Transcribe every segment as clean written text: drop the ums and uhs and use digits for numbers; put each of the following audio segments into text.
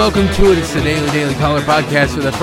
welcome to it. It's the Daily Caller podcast for the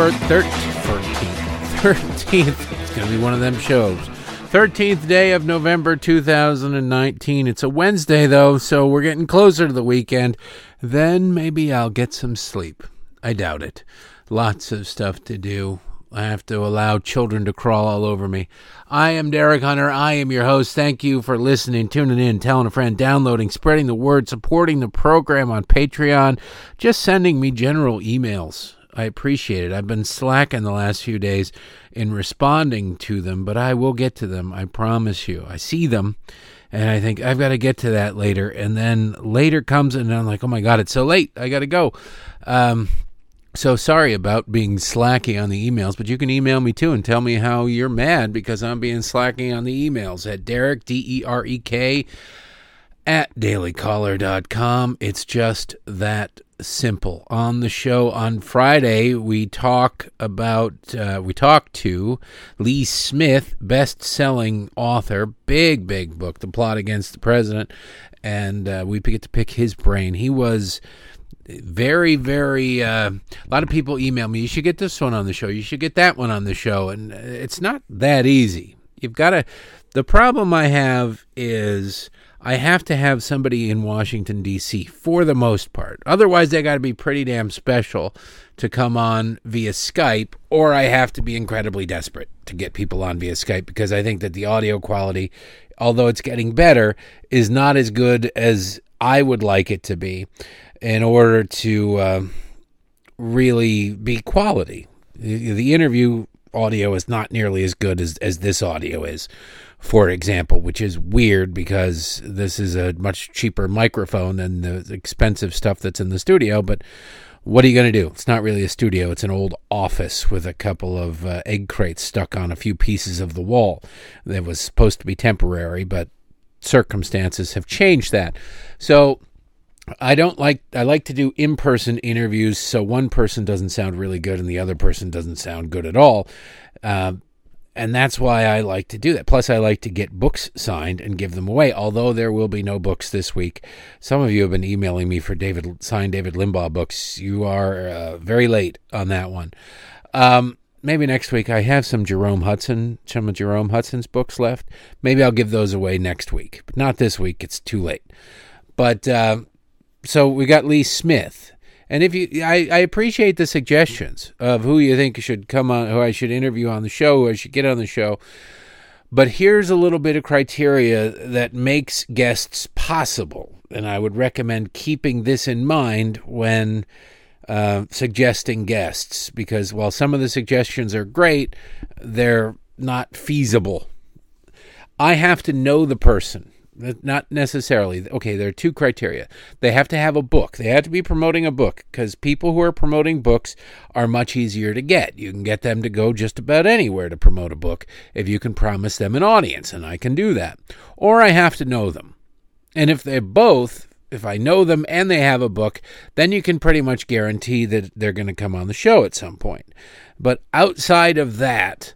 13th. It's going to be one of them shows. 13th day of November 2019. It's a Wednesday, though, so we're getting closer to the weekend. Then maybe I'll get some sleep. I doubt it. Lots of stuff to do. I have to allow children to crawl all over me. I am Derek Hunter. I am your host. Thank you for listening, tuning in, telling a friend, downloading, spreading the word, supporting the program on Patreon, just sending me general emails. I appreciate it. I've been slacking the last few days in responding to them, but I will get to them. I promise you. I see them, and I think I've got to get to that later. And then later comes, and I'm like, oh my God, it's so late. I got to go. So sorry about being slacky on the emails, but you can email me too and tell me how you're mad because I'm being slacky on the emails at Derek, D-E-R-E-K, at dailycaller.com. It's just that simple. On the show on Friday, we talk to Lee Smith, best-selling author, big book, The Plot Against the President, and we get to pick his brain. He was very, a lot of people email me, you should get this one on the show, you should get that one on the show, and it's not that easy. The problem I have is I have to have somebody in Washington, D.C. for the most part. Otherwise, they got to be pretty damn special to come on via Skype, or I have to be incredibly desperate to get people on via Skype because I think that the audio quality, although it's getting better, is not as good as I would like it to be in order to really be quality. The interview audio is not nearly as good as this audio is, for example, which is weird because this is a much cheaper microphone than the expensive stuff that's in the studio, but what are you going to do? It's not really a studio. It's an old office with a couple of egg crates stuck on a few pieces of the wall. That was supposed to be temporary, but circumstances have changed that. So I like to do in-person interviews so one person doesn't sound really good and the other person doesn't sound good at all. And that's why I like to do that. Plus, I like to get books signed and give them away, although there will be no books this week. Some of you have been emailing me for signed David Limbaugh books. You are very late on that one. Maybe next week. I have some of Jerome Hudson's books left. Maybe I'll give those away next week, but not this week. It's too late. But so we got Lee Smith, and I appreciate the suggestions of who you think should come on, who I should interview on the show, who I should get on the show. But here's a little bit of criteria that makes guests possible, and I would recommend keeping this in mind when suggesting guests, because while some of the suggestions are great, they're not feasible. I have to know the person. Not necessarily. Okay, there are two criteria. They have to have a book. They have to be promoting a book because people who are promoting books are much easier to get. You can get them to go just about anywhere to promote a book if you can promise them an audience, and I can do that. Or I have to know them. And if I know them and they have a book, then you can pretty much guarantee that they're going to come on the show at some point. But outside of that,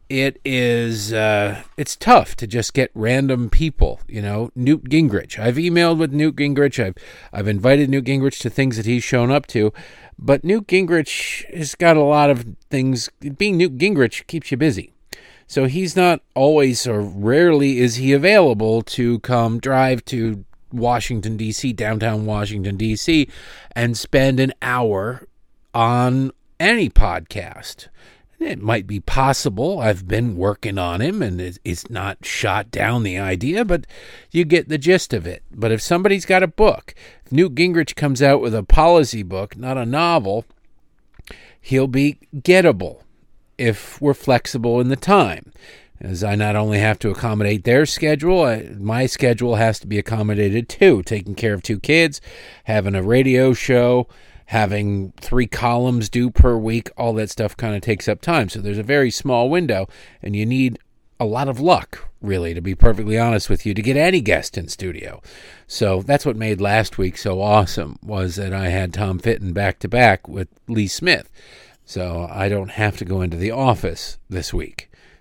it's tough to just get random people, Newt Gingrich. I've emailed with Newt Gingrich. I've invited Newt Gingrich to things that he's shown up to, but Newt Gingrich has got a lot of things. Being Newt Gingrich keeps you busy. So he's not always, or rarely is he available to come drive to Washington, D.C., downtown Washington, D.C., and spend an hour on any podcast. It might be possible. I've been working on him, and it's not shot down the idea, but you get the gist of it. But if somebody's got a book, if Newt Gingrich comes out with a policy book, not a novel, he'll be gettable if we're flexible in the time. As I not only have to accommodate their schedule, my schedule has to be accommodated too. Taking care of two kids, having a radio show, having 3 columns due per week, all that stuff kind of takes up time. So there's a very small window, and you need a lot of luck, really, to be perfectly honest with you, to get any guest in studio. So that's what made last week so awesome, was that I had Tom Fitton back-to-back with Lee Smith. So I don't have to go into the office this week.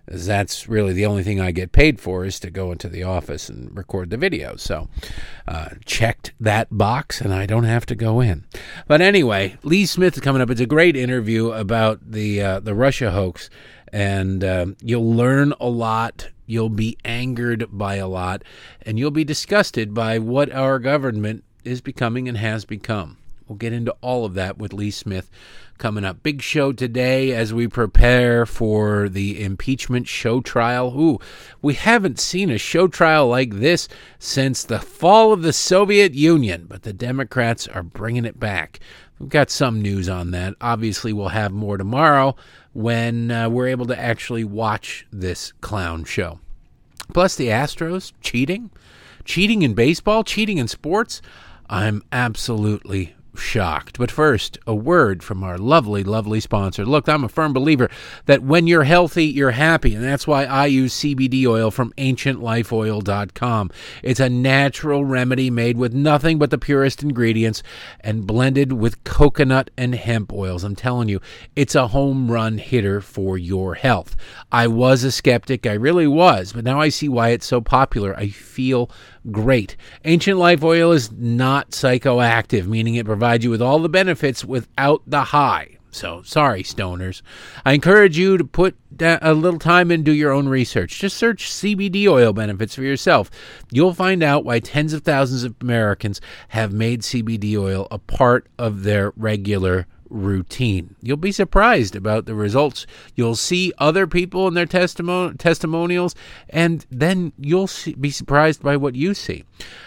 That's really the only thing I get paid for, is to go into the office and record the video. So checked that box, and I don't have to go in. But anyway, Lee Smith is coming up. It's a great interview about the Russia hoax, and you'll learn a lot. You'll be angered by a lot, and you'll be disgusted by what our government is becoming and has become. We'll get into all of that with Lee Smith coming up. Big show today as we prepare for the impeachment show trial. Ooh, we haven't seen a show trial like this since the fall of the Soviet Union, but the Democrats are bringing it back. We've got some news on that. Obviously, we'll have more tomorrow when we're able to actually watch this clown show. Plus, the Astros cheating in baseball, cheating in sports. I'm absolutely shocked. But first, a word from our lovely, lovely sponsor. Look, I'm a firm believer that when you're healthy, you're happy, and that's why I use CBD oil from AncientLifeOil.com. It's a natural remedy made with nothing but the purest ingredients and blended with coconut and hemp oils. I'm telling you, it's a home run hitter for your health. I was a skeptic, I really was, but now I see why it's so popular. I feel great. Ancient Life Oil is not psychoactive, meaning it provides you with all the benefits without the high. So, sorry, stoners. I encourage you to put a little time and do your own research. Just search CBD oil benefits for yourself. You'll find out why tens of thousands of Americans have made CBD oil a part of their regular routine. You'll be surprised about the results. You'll see other people in their testimonials, and then you'll be surprised by what you see.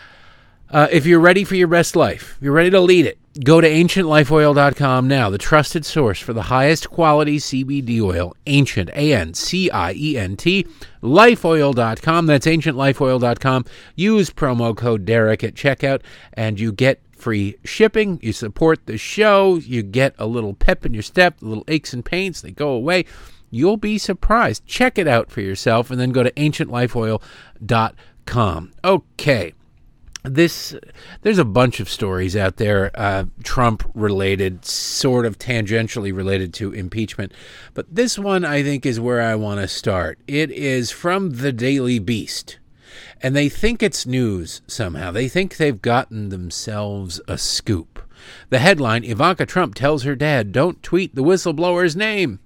If you're ready for your best life, you're ready to lead it, go to AncientLifeOil.com now, the trusted source for the highest quality CBD oil. Ancient, ANCIENT, LifeOil.com. That's AncientLifeOil.com. Use promo code Derek at checkout, and you get free shipping. You support the show. You get a little pep in your step, a little aches and pains. They go away. You'll be surprised. Check it out for yourself, and then go to AncientLifeOil.com. Okay. There's a bunch of stories out there, Trump-related, sort of tangentially related to impeachment. But this one, I think, is where I want to start. It is from the Daily Beast. And they think it's news somehow. They think they've gotten themselves a scoop. The headline, Ivanka Trump tells her dad, don't tweet the whistleblower's name.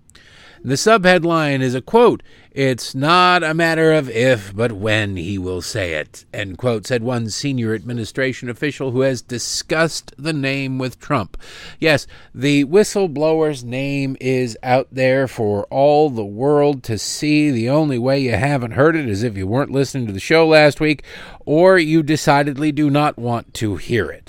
The subheadline is a quote, it's not a matter of if, but when he will say it, end quote, said one senior administration official who has discussed the name with Trump. Yes, the whistleblower's name is out there for all the world to see. The only way you haven't heard it is if you weren't listening to the show last week, or you decidedly do not want to hear it.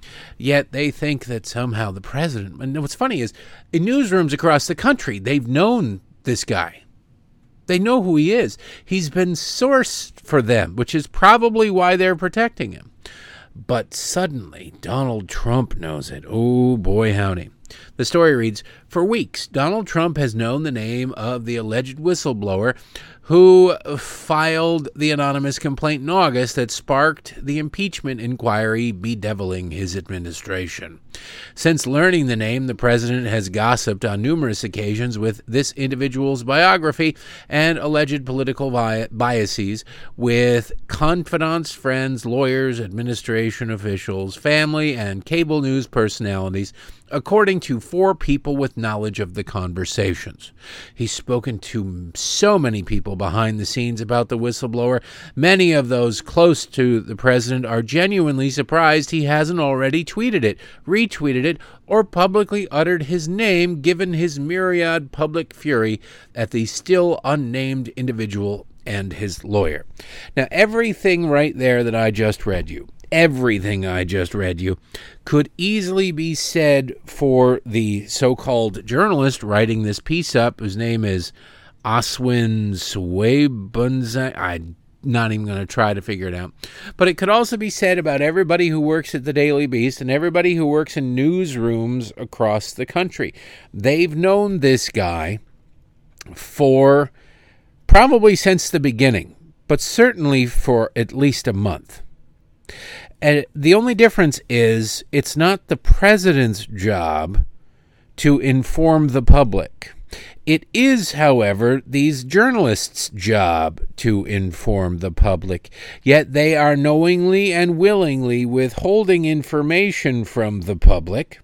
Yet they think that somehow the president, and what's funny is, in newsrooms across the country, they've known this guy. They know who he is. He's been sourced for them, which is probably why they're protecting him. But suddenly, Donald Trump knows it. Oh, boy, howdy. The story reads, for weeks, Donald Trump has known the name of the alleged whistleblower who filed the anonymous complaint in August that sparked the impeachment inquiry bedeviling his administration. Since learning the name, the president has gossiped on numerous occasions with this individual's biography and alleged political biases with confidants, friends, lawyers, administration officials, family, and cable news personalities, according to 4 people with knowledge of the conversations. He's spoken to so many people behind the scenes about the whistleblower. Many of those close to the president are genuinely surprised he hasn't already tweeted it, retweeted it, or publicly uttered his name, given his myriad public fury at the still unnamed individual and his lawyer. Now, everything right there that I just read you, everything I just read you could easily be said for the so-called journalist writing this piece up, whose name is Aswin Swaybanzai. I'm not even going to try to figure it out. But it could also be said about everybody who works at the Daily Beast and everybody who works in newsrooms across the country. They've known this guy for probably since the beginning, but certainly for at least a month. And the only difference is it's not the president's job to inform the public. It is, however, these journalists' job to inform the public, yet they are knowingly and willingly withholding information from the public.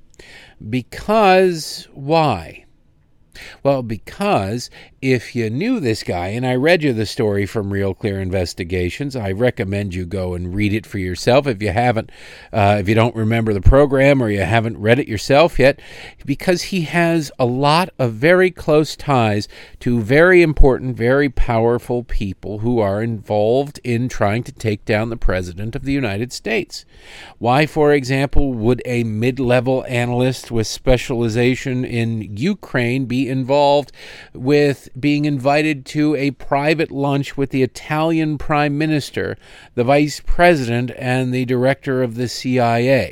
Because why? Well, because if you knew this guy, and I read you the story from Real Clear Investigations, I recommend you go and read it for yourself if you haven't, if you don't remember the program or you haven't read it yourself yet, because he has a lot of very close ties to very important, very powerful people who are involved in trying to take down the President of the United States. Why, for example, would a mid-level analyst with specialization in Ukraine be involved with being invited to a private lunch with the Italian Prime Minister, the Vice President, and the Director of the CIA?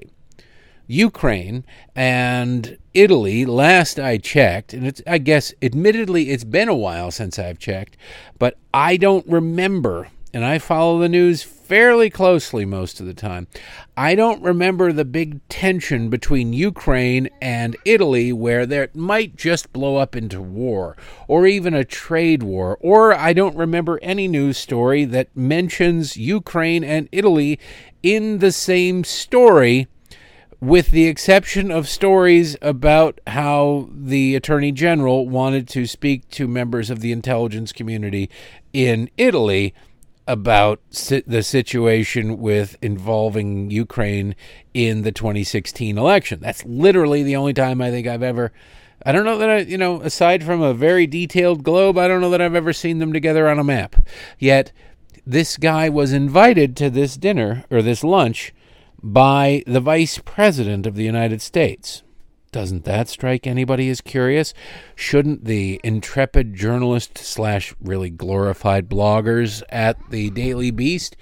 Ukraine and Italy, last I checked, and I guess admittedly it's been a while since I've checked, but I don't remember, and I follow the news fairly closely most of the time, I don't remember the big tension between Ukraine and Italy where there might just blow up into war or even a trade war, or I don't remember any news story that mentions Ukraine and Italy in the same story, with the exception of stories about how the Attorney General wanted to speak to members of the intelligence community in Italy about the situation with involving Ukraine in the 2016 election. That's literally the only time I think I've ever, I don't know that aside from a very detailed globe, I don't know that I've ever seen them together on a map. Yet this guy was invited to this dinner or this lunch by the Vice President of the United States. Doesn't that strike anybody as curious? Shouldn't the intrepid journalist / really glorified bloggers at the Daily Beast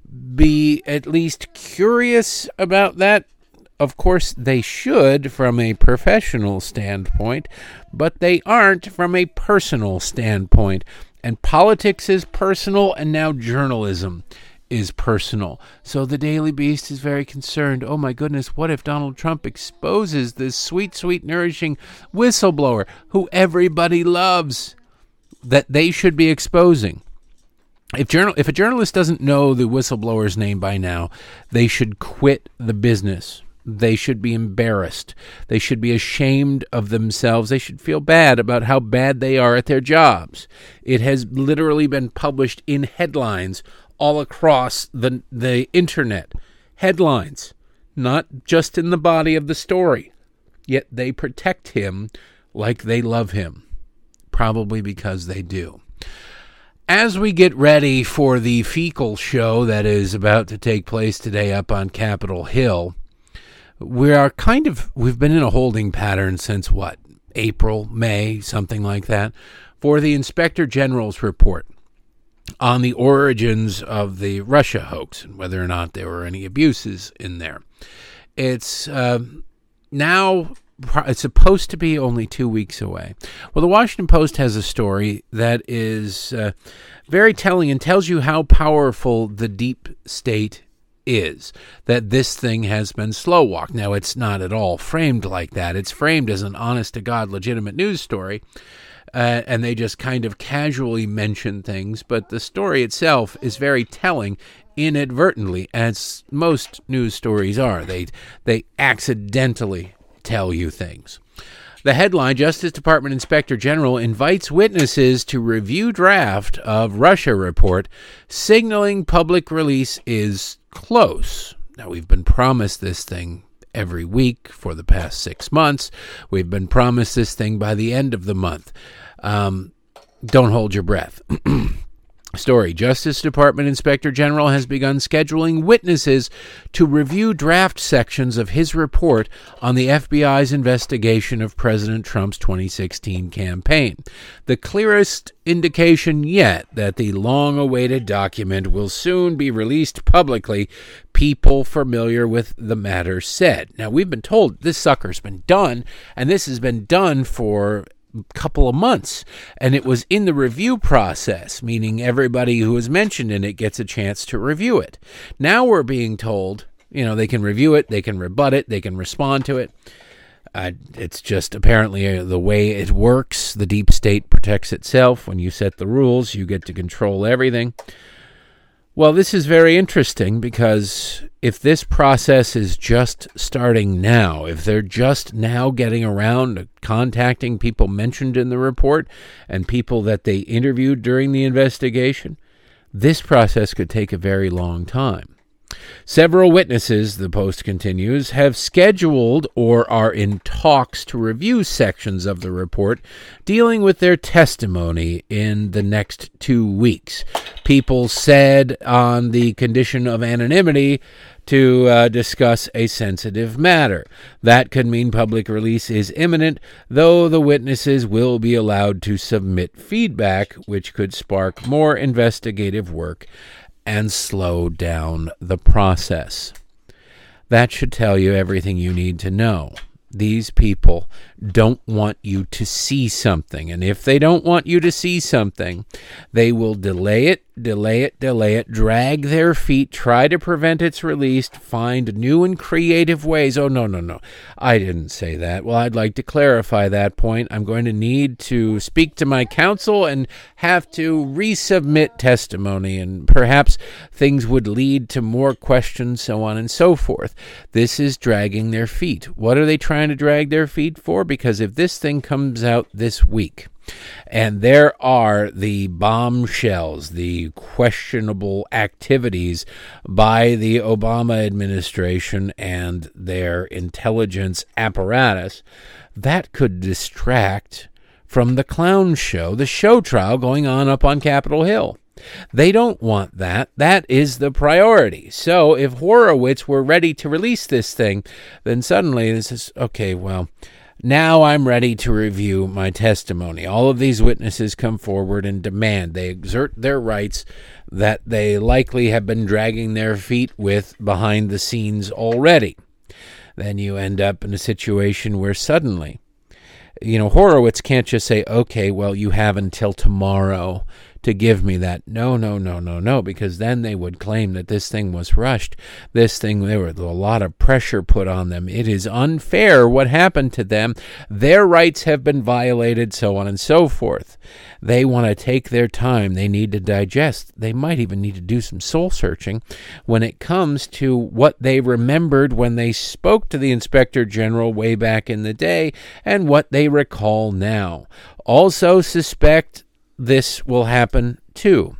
be at least curious about that? Of course, they should from a professional standpoint, but they aren't from a personal standpoint. And politics is personal, and now journalism is personal. So the Daily Beast is very concerned. Oh my goodness, what if Donald Trump exposes this sweet, sweet, nourishing whistleblower who everybody loves, that they should be exposing? If a journalist doesn't know the whistleblower's name by now, they should quit the business. They should be embarrassed. They should be ashamed of themselves. They should feel bad about how bad they are at their jobs. It has literally been published in headlines all across the internet. Headlines, not just in the body of the story. Yet they protect him like they love him. Probably because they do. As we get ready for the fecal show that is about to take place today up on Capitol Hill, we've been in a holding pattern since April, May, something like that, for the Inspector General's report on the origins of the Russia hoax and whether or not there were any abuses in there. It's now it's supposed to be only 2 weeks away. Well, the Washington Post has a story that is very telling and tells you how powerful the deep state is, that this thing has been slow walked. Now, it's not at all framed like that. It's framed as an honest-to-God legitimate news story, and they just kind of casually mention things, but the story itself is very telling inadvertently, as most news stories are. They accidentally tell you things. The headline, Justice Department Inspector General invites witnesses to review draft of Russia report, signaling public release is close. Now, we've been promised this thing every week for the past 6 months. We've been promised this thing by the end of the month. Don't hold your breath. Story. Justice Department Inspector General has begun scheduling witnesses to review draft sections of his report on the FBI's investigation of President Trump's 2016 campaign. The clearest indication yet that the long-awaited document will soon be released publicly, people familiar with the matter said. Now, we've been told this sucker's been done, and this has been done for couple of months, and it was in the review process, meaning everybody who was mentioned in it gets a chance to review it. Now we're being told, they can review it, they can rebut it, they can respond to it. It's just apparently the way it works. The deep state protects itself. When you set the rules, you get to control everything. Well, this is very interesting because if this process is just starting now, if they're just now getting around to contacting people mentioned in the report and people that they interviewed during the investigation, this process could take a very long time. Several witnesses, the Post continues, have scheduled or are in talks to review sections of the report dealing with their testimony in the next 2 weeks. People said on the condition of anonymity to discuss a sensitive matter. That could mean public release is imminent, though the witnesses will be allowed to submit feedback, which could spark more investigative work and slow down the process. That should tell you everything you need to know. These people don't want you to see something. And if they don't want you to see something, they will delay it, drag their feet, try to prevent its release, find new and creative ways. Oh, no. I didn't say that. Well, I'd like to clarify that point. I'm going to need to speak to my counsel and have to resubmit testimony, and perhaps things would lead to more questions, so on and so forth. This is dragging their feet. What are they trying to drag their feet for? Because if this thing comes out this week, and there are the bombshells, the questionable activities by the Obama administration and their intelligence apparatus, that could distract from the clown show, the show trial going on up on Capitol Hill. They don't want that. That is the priority. So if Horowitz were ready to release this thing, then suddenly this is, okay, well, now I'm ready to review my testimony. All of these witnesses come forward and demand. They exert their rights that they likely have been dragging their feet with behind the scenes already. Then you end up in a situation where suddenly, Horowitz can't just say, okay, well, you have until tomorrow to give me that. No, because then they would claim that this thing was rushed. There was a lot of pressure put on them. It is unfair what happened to them. Their rights have been violated, so on and so forth. They want to take their time. They need to digest. They might even need to do some soul searching when it comes to what they remembered when they spoke to the Inspector General way back in the day and what they recall now. Also suspect this will happen too.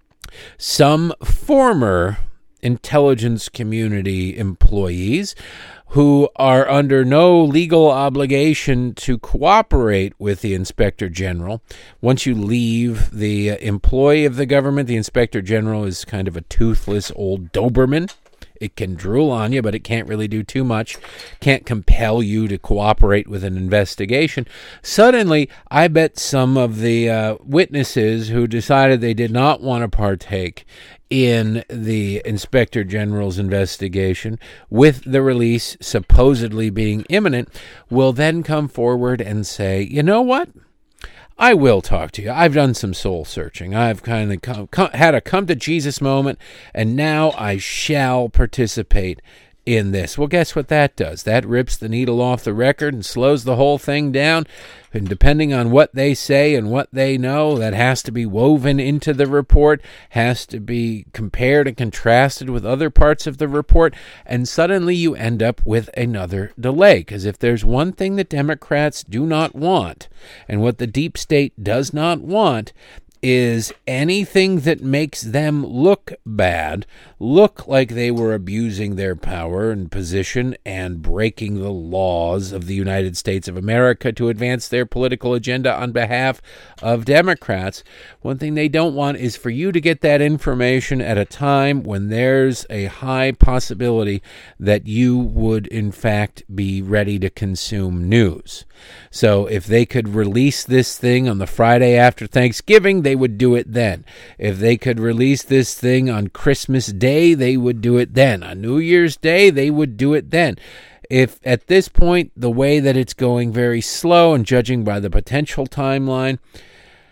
Some former intelligence community employees who are under no legal obligation to cooperate with the Inspector General. Once you leave the employee of the government, the Inspector General is kind of a toothless old Doberman. It can drool on you, but it can't really do too much. Can't compel you to cooperate with an investigation. Suddenly, I bet some of the witnesses who decided they did not want to partake in the Inspector General's investigation, with the release supposedly being imminent, will then come forward and say, you know what? I will talk to you. I've done some soul searching. I've kind of had a come to Jesus moment, and now I shall participate in this. Well, guess what that does? That rips the needle off the record and slows the whole thing down. And depending on what they say and what they know, that has to be woven into the report, has to be compared and contrasted with other parts of the report, and suddenly you end up with another delay. Because if there's one thing that Democrats do not want, and what the deep state does not want, is anything that makes them look bad, look like they were abusing their power and position and breaking the laws of the United States of America to advance their political agenda on behalf of Democrats. One thing they don't want is for you to get that information at a time when there's a high possibility that you would, in fact, be ready to consume news. So if they could release this thing on the Friday after Thanksgiving, they would do it then. If they could release this thing on Christmas Day, they would do it then. On New Year's Day, they would do it then. If at this point, the way that it's going very slow and judging by the potential timeline,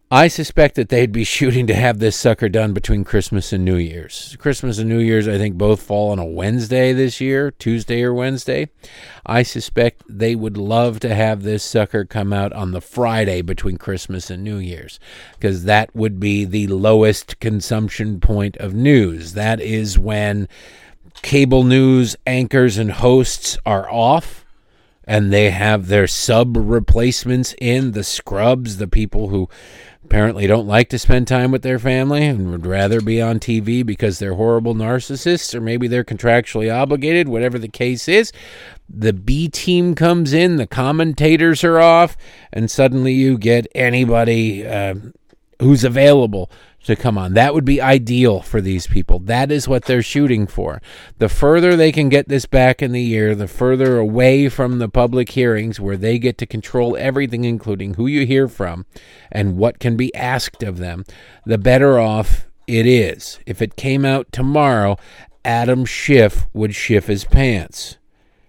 I suspect that they'd be shooting to have this sucker done between Christmas and New Year's. Christmas and New Year's, I think, both fall on a Wednesday this year, Tuesday or Wednesday. I suspect they would love to have this sucker come out on the Friday between Christmas and New Year's, because that would be the lowest consumption point of news. That is when cable news anchors and hosts are off, and they have their sub replacements in, the scrubs, the people who apparently don't like to spend time with their family and would rather be on TV because they're horrible narcissists, or maybe they're contractually obligated, whatever the case is. The B team comes in, the commentators are off, and suddenly you get anybody who's available to come on. That would be ideal for these people. That is what they're shooting for. The further they can get this back in the year, the further away from the public hearings where they get to control everything, including who you hear from and what can be asked of them, the better off it is. If it came out tomorrow, Adam Schiff would shift his pants.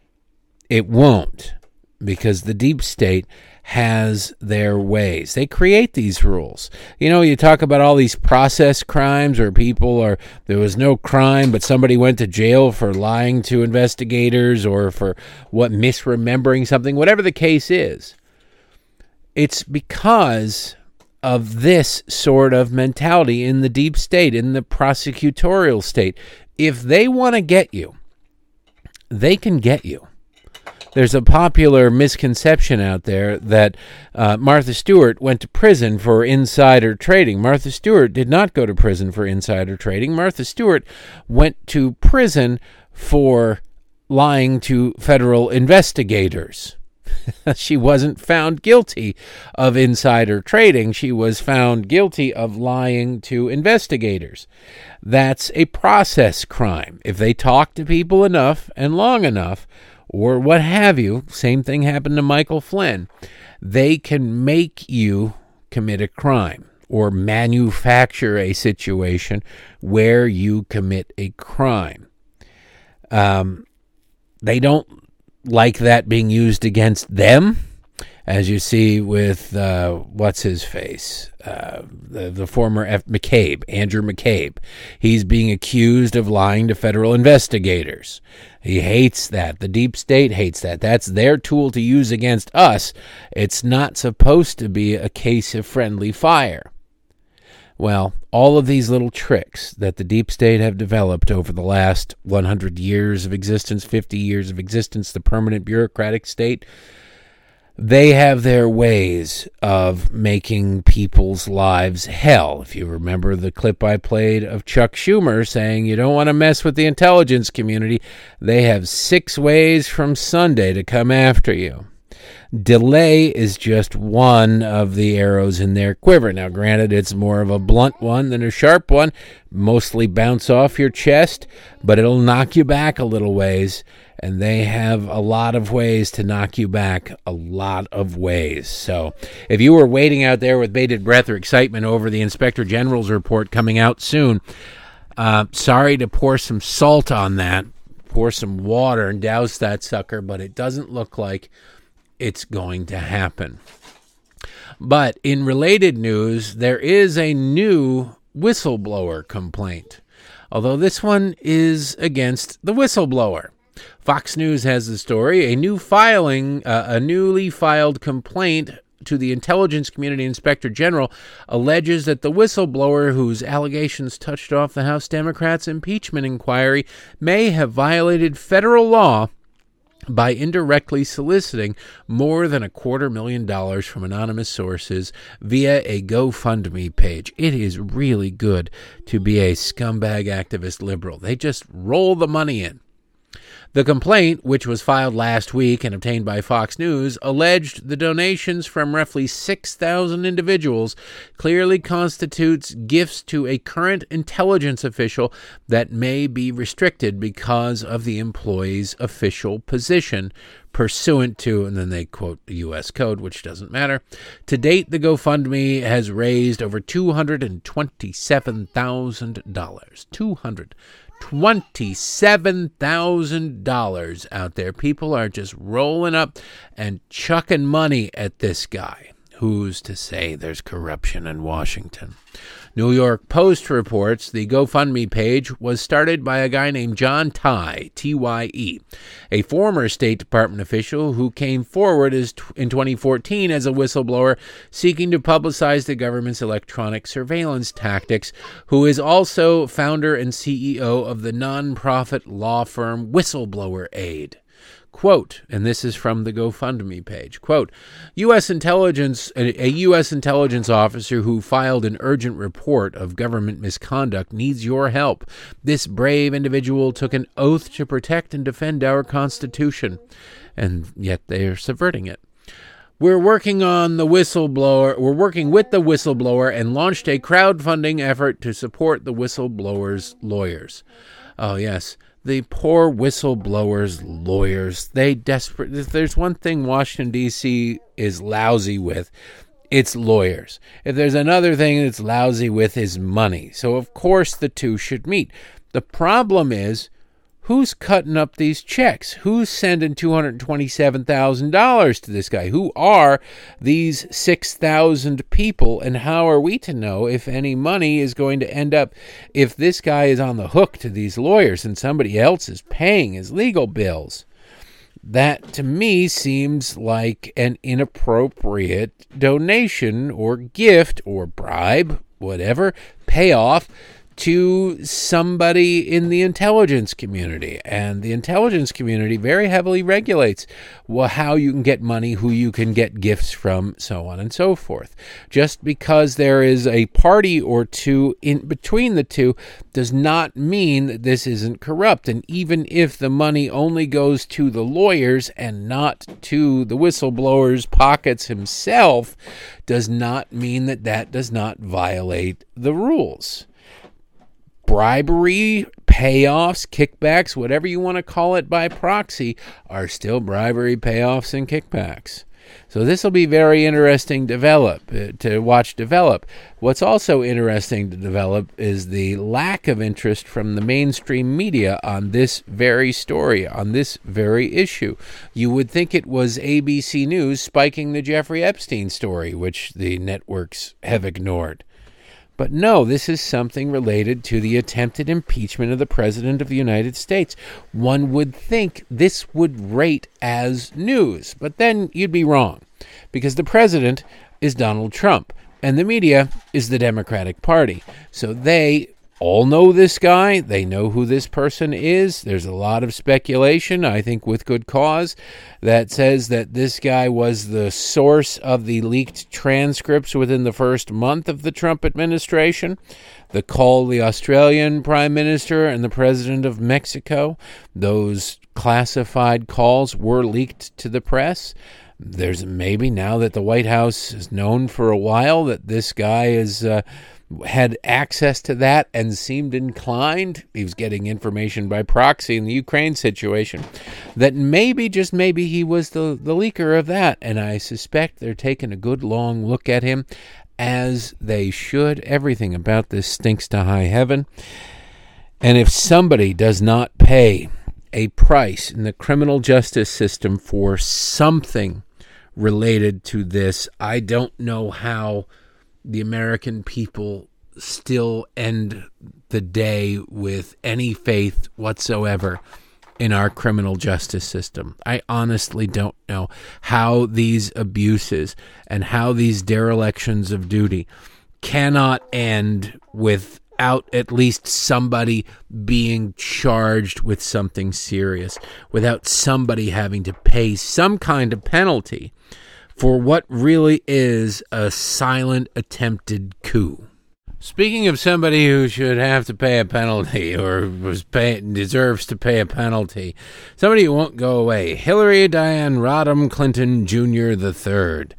It won't, because the deep state has their ways. They create these rules. You know, you talk about all these process crimes where there was no crime, but somebody went to jail for lying to investigators or for misremembering something, whatever the case is. It's because of this sort of mentality in the deep state, in the prosecutorial state. If they want to get you, they can get you. There's a popular misconception out there that Martha Stewart went to prison for insider trading. Martha Stewart did not go to prison for insider trading. Martha Stewart went to prison for lying to federal investigators. She wasn't found guilty of insider trading. She was found guilty of lying to investigators. That's a process crime. If they talk to people enough and long enough, or what have you, same thing happened to Michael Flynn, they can make you commit a crime or manufacture a situation where you commit a crime. They don't like that being used against them, as you see with, what's-his-face, the former McCabe, Andrew McCabe. He's being accused of lying to federal investigators. He hates that. The deep state hates that. That's their tool to use against us. It's not supposed to be a case of friendly fire. Well, all of these little tricks that the deep state have developed over the last 100 years of existence, 50 years of existence, the permanent bureaucratic state, they have their ways of making people's lives hell. If you remember the clip I played of Chuck Schumer saying you don't want to mess with the intelligence community, they have 6 ways from Sunday to come after you. Delay is just one of the arrows in their quiver. Now, granted, it's more of a blunt one than a sharp one. Mostly bounce off your chest, but it'll knock you back a little ways. And they have a lot of ways to knock you back, a lot of ways. So if you were waiting out there with bated breath or excitement over the Inspector General's report coming out soon, sorry to pour some salt on that, pour some water and douse that sucker, but it doesn't look like it's going to happen. But in related news, there is a new whistleblower complaint, although this one is against the whistleblower. Fox News has the story. A newly filed complaint to the Intelligence Community Inspector General alleges that the whistleblower, whose allegations touched off the House Democrats' impeachment inquiry, may have violated federal law by indirectly soliciting more than $250,000 from anonymous sources via a GoFundMe page. It is really good to be a scumbag activist liberal. They just roll the money in. The complaint, which was filed last week and obtained by Fox News, alleged the donations from roughly 6,000 individuals clearly constitutes gifts to a current intelligence official that may be restricted because of the employee's official position pursuant to, and then they quote the U.S. Code, which doesn't matter. To date, the GoFundMe has raised over $227,000. $27,000 out there. People are just rolling up and chucking money at this guy Who's to say there's corruption in Washington? New York Post reports the GoFundMe page was started by a guy named John Tye, Tye, a former State Department official who came forward in 2014 as a whistleblower seeking to publicize the government's electronic surveillance tactics, who is also founder and CEO of the nonprofit law firm Whistleblower Aid. Quote, and this is from the GoFundMe page, quote, a U.S. intelligence officer who filed an urgent report of government misconduct needs your help. This brave individual took an oath to protect and defend our Constitution, and yet they are subverting it. We're working with the whistleblower and launched a crowdfunding effort to support the whistleblower's lawyers. Oh, yes. The poor whistleblowers' lawyers, if there's one thing Washington, D.C. is lousy with, it's lawyers. If there's another thing it's lousy with, is money. So, of course, the two should meet. The problem is, who's cutting up these checks? Who's sending $227,000 to this guy? Who are these 6,000 people, and how are we to know if any money is going to end up, if this guy is on the hook to these lawyers and somebody else is paying his legal bills? That, to me, seems like an inappropriate donation or gift or bribe, whatever, payoff to somebody in the intelligence community. And the intelligence community very heavily regulates how you can get money, who you can get gifts from, so on and so forth. Just because there is a party or two in between the two does not mean that this isn't corrupt. And even if the money only goes to the lawyers and not to the whistleblower's pockets himself, does not mean that that does not violate the rules. Bribery, payoffs, kickbacks, whatever you want to call it by proxy, are still bribery, payoffs, and kickbacks. So this will be very interesting to watch develop. What's also interesting to develop is the lack of interest from the mainstream media on this very story, on this very issue. You would think it was ABC News spiking the Jeffrey Epstein story, which the networks have ignored. But no, this is something related to the attempted impeachment of the President of the United States. One would think this would rate as news, but then you'd be wrong, because the President is Donald Trump, and the media is the Democratic Party. So they all know this guy. They know who this person is. There's a lot of speculation, I think with good cause, that says that this guy was the source of the leaked transcripts within the first month of the Trump administration. The call the Australian Prime Minister and the President of Mexico, those classified calls were leaked to the press. There's maybe, now that the White House is known for a while, that this guy is had access to that and seemed inclined, he was getting information by proxy in the Ukraine situation, that maybe, just maybe, he was the leaker of that. And I suspect they're taking a good long look at him, as they should. Everything about this stinks to high heaven. And if somebody does not pay a price in the criminal justice system for something related to this, I don't know how the American people still end the day with any faith whatsoever in our criminal justice system. I honestly don't know how these abuses and how these derelictions of duty cannot end without at least somebody being charged with something serious, without somebody having to pay some kind of penalty for what really is a silent attempted coup. Speaking of somebody who should have to pay a penalty, or deserves to pay a penalty, somebody who won't go away, Hillary Diane Rodham Clinton Jr. III.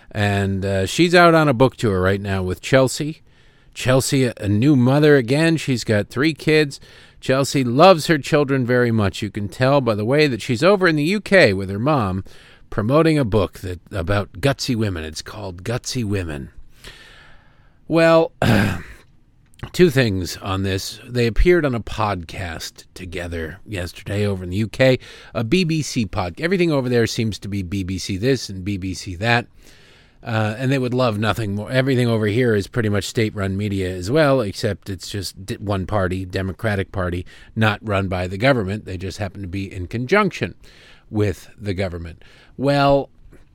And she's out on a book tour right now with Chelsea. Chelsea, a new mother again. She's got 3 kids. Chelsea loves her children very much. You can tell by the way that she's over in the UK with her mom, promoting a book about gutsy women. It's called Gutsy Women. Well, 2 things on this. They appeared on a podcast together yesterday over in the UK, a BBC podcast. Everything over there seems to be BBC this and BBC that. And they would love nothing more. Everything over here is pretty much state-run media as well, except it's just one party, Democratic Party, not run by the government. They just happen to be in conjunction with the government. Well,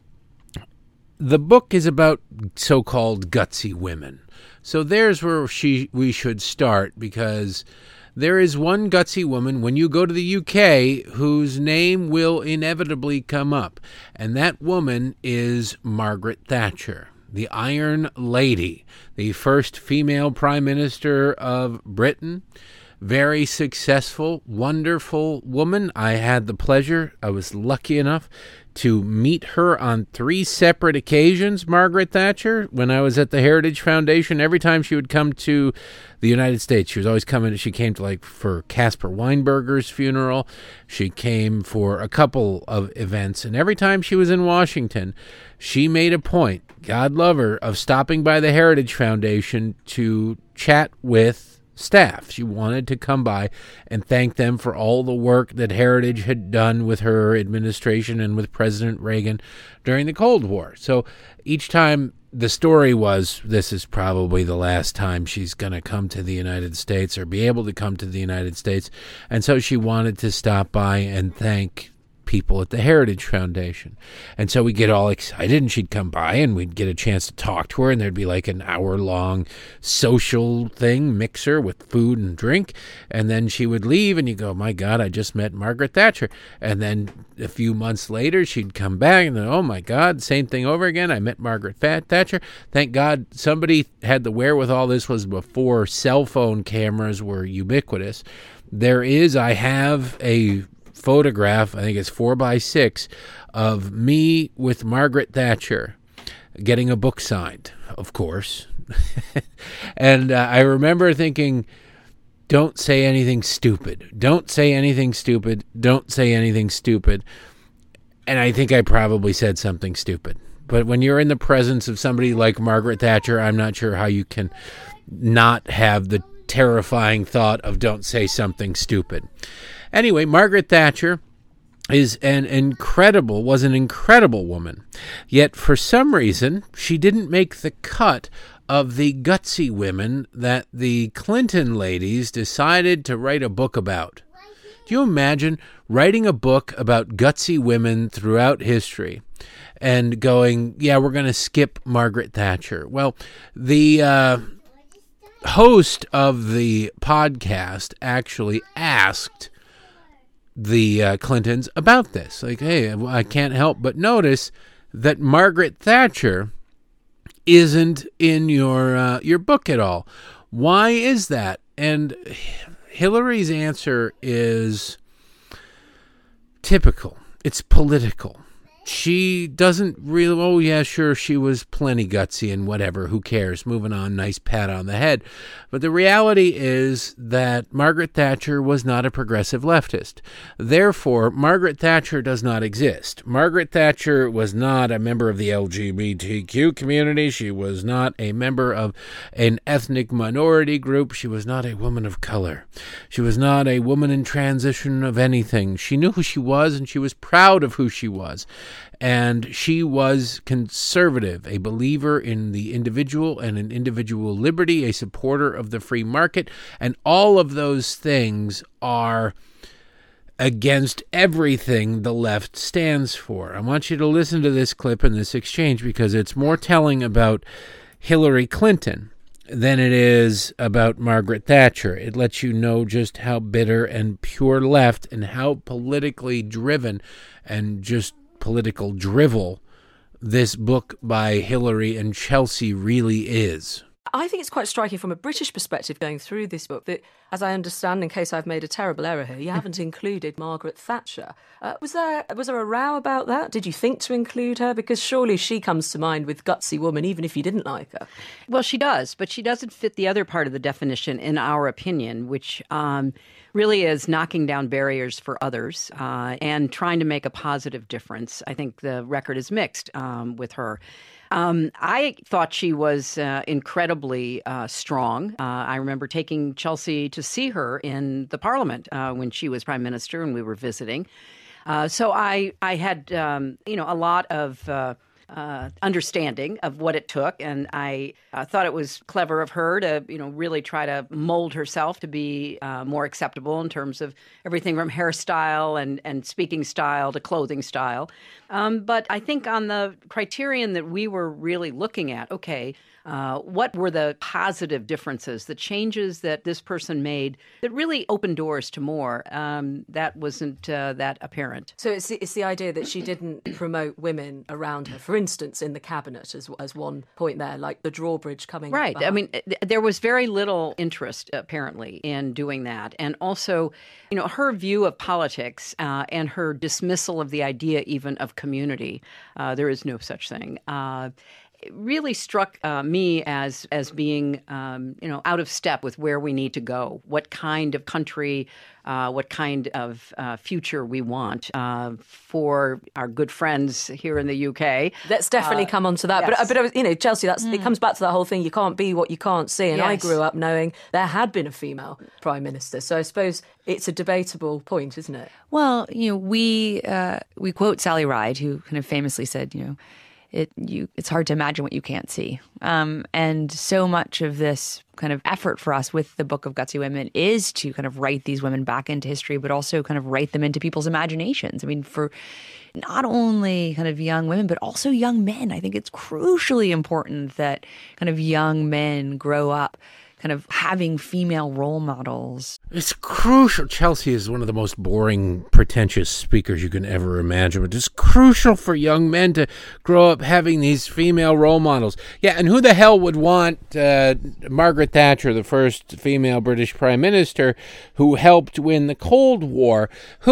the book is about so-called gutsy women. So there's where we should start, because there is one gutsy woman when you go to the UK whose name will inevitably come up, and that woman is Margaret Thatcher, the Iron Lady, the first female Prime Minister of Britain. Very successful, wonderful woman. I was lucky enough to meet her on 3 separate occasions, Margaret Thatcher, when I was at the Heritage Foundation. Every time she would come to the United States, she was always coming. She came to, for Caspar Weinberger's funeral. She came for a couple of events. And every time she was in Washington, she made a point, God love her, of stopping by the Heritage Foundation to chat with staff. She wanted to come by and thank them for all the work that Heritage had done with her administration and with President Reagan during the Cold War. So each time the story was, this is probably the last time she's going to come to the United States or be able to come to the United States. And so she wanted to stop by and thank people at the Heritage Foundation. And so we get all excited, and she'd come by and we'd get a chance to talk to her, and there'd be like an hour-long social thing, mixer with food and drink, and then she would leave, and you go, my God, I just met Margaret Thatcher. And then a few months later, she'd come back, and then, oh my God, same thing over again. I met Margaret Thatcher. Thank God somebody had the wherewithal. This was before cell phone cameras were ubiquitous. I have a photograph, I think it's 4x6, of me with Margaret Thatcher getting a book signed, of course. And I remember thinking, don't say anything stupid. Don't say anything stupid. Don't say anything stupid. And I think I probably said something stupid. But when you're in the presence of somebody like Margaret Thatcher, I'm not sure how you can not have the terrifying thought of don't say something stupid. Anyway, Margaret Thatcher was an incredible woman. Yet for some reason, she didn't make the cut of the gutsy women that the Clinton ladies decided to write a book about. Do you imagine writing a book about gutsy women throughout history and going, yeah, we're going to skip Margaret Thatcher? Well, the host of the podcast actually asked the Clintons about this. Like, hey, I can't help but notice that Margaret Thatcher isn't in your book at all. Why is that? And Hillary's answer is typical. It's political. She doesn't really, oh yeah, sure, she was plenty gutsy and whatever, who cares, moving on, nice pat on the head. But the reality is that Margaret Thatcher was not a progressive leftist. Therefore, Margaret Thatcher does not exist. Margaret Thatcher was not a member of the LGBTQ community. She was not a member of an ethnic minority group. She was not a woman of color. She was not a woman in transition of anything. She knew who she was, and she was proud of who she was. And she was conservative, a believer in the individual and in individual liberty, a supporter of the free market. And all of those things are against everything the left stands for. I want you to listen to this clip and this exchange because it's more telling about Hillary Clinton than it is about Margaret Thatcher. It lets you know just how bitter and pure left and how politically driven and just political drivel this book by Hillary and Chelsea really is. I think it's quite striking from a British perspective going through this book that, as I understand, in case I've made a terrible error here, you haven't included Margaret Thatcher. Was there a row about that? Did you think to include her? Because surely she comes to mind with gutsy woman, even if you didn't like her. Well, she does, but she doesn't fit the other part of the definition, in our opinion, which really is knocking down barriers for others and trying to make a positive difference. I think the record is mixed with her. I thought she was incredibly strong. I remember taking Chelsea to see her in the Parliament when she was Prime Minister and we were visiting. So I had, a lot of understanding of what it took, and I thought it was clever of her to, really try to mold herself to be more acceptable in terms of everything from hairstyle and speaking style to clothing style. But I think on the criterion that we were really looking at, what were the positive differences, the changes that this person made that really opened doors to more? That wasn't that apparent. So it's the idea that she didn't promote women around her, for instance, in the cabinet as one point there, like the drawbridge coming right. behind. I mean, there was very little interest, apparently, in doing that. And also, her view of politics and her dismissal of the idea even of community, there is no such thing. It really struck me as being, out of step with where we need to go, what kind of country, what kind of future we want for our good friends here in the UK. Let's definitely come on to that. Yes. But Chelsea, it comes back to that whole thing. You can't be what you can't see. And Yes. I grew up knowing there had been a female prime minister. So I suppose it's a debatable point, isn't it? Well, we quote Sally Ride, who kind of famously said, it's hard to imagine what you can't see. And so much of this kind of effort for us with the Book of Gutsy Women is to kind of write these women back into history, but also kind of write them into people's imaginations. I mean, for not only kind of young women, but also young men. I think it's crucially important that kind of young men grow up kind of having female role models. It's crucial. Chelsea is one of the most boring, pretentious speakers you can ever imagine, but it's crucial for young men to grow up having these female role models. Yeah, and who the hell would want Margaret Thatcher, the first female British Prime Minister who helped win the Cold War?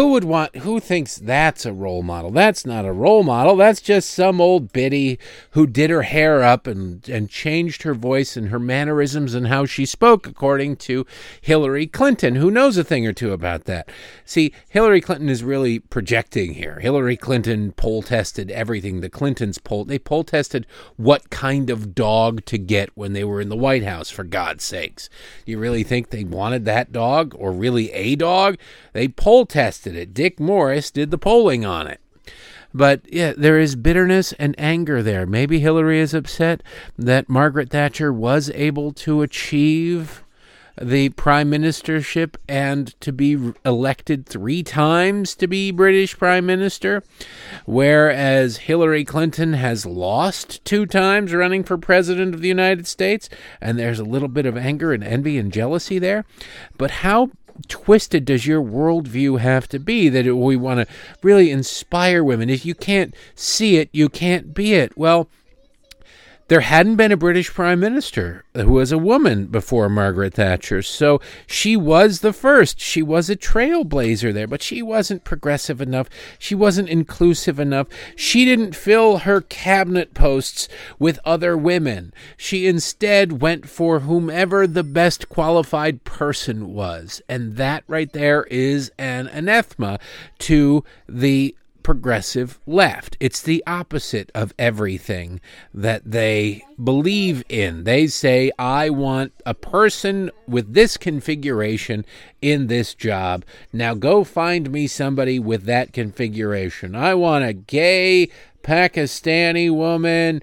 Who thinks that's a role model? That's not a role model. That's just some old biddy who did her hair up and changed her voice and her mannerisms and how she spoke, according to Hillary Clinton, who knows a thing or two about that. See, Hillary Clinton is really projecting here. Hillary Clinton poll tested everything. The Clintons they poll tested what kind of dog to get when they were in the White House, for God's sakes. Do you really think they wanted that dog, or really a dog? They poll tested it. Dick Morris did the polling on it. But yeah, there is bitterness and anger there. Maybe Hillary is upset that Margaret Thatcher was able to achieve the prime ministership and to be elected 3 times to be British prime minister, whereas Hillary Clinton has lost 2 times running for president of the United States, and there's a little bit of anger and envy and jealousy there. But how twisted does your worldview have to be that we want to really inspire women? If you can't see it, you can't be it. Well, there hadn't been a British prime minister who was a woman before Margaret Thatcher, so she was the first. She was a trailblazer there, but she wasn't progressive enough. She wasn't inclusive enough. She didn't fill her cabinet posts with other women. She instead went for whomever the best qualified person was, and that right there is an anathema to the progressive left. It's the opposite of everything that they believe in. They say, I want a person with this configuration in this job. Now go find me somebody with that configuration. I want a gay Pakistani woman